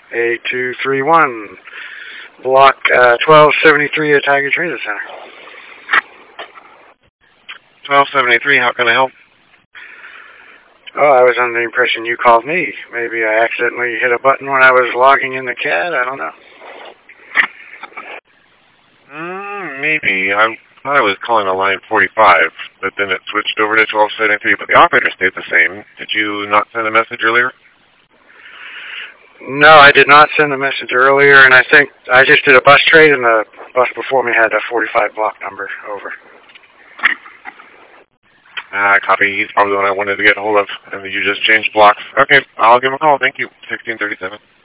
8231, Block 1273 at Tiger Transit Center. 1273, how can I help? Oh, I was under the impression you called me. Maybe I accidentally hit a button when I was logging in the CAD. I don't know. Maybe. I thought I was calling a line 45, but then it switched over to 1273, but the operator stayed the same. Did you not send a message earlier? No, I did not send a message earlier, and I think I just did a bus trade, and the bus before me had a 45 block number. Over. Copy. He's probably the one I wanted to get a hold of, and you just changed blocks. Okay, I'll give him a call. Thank you. 1637.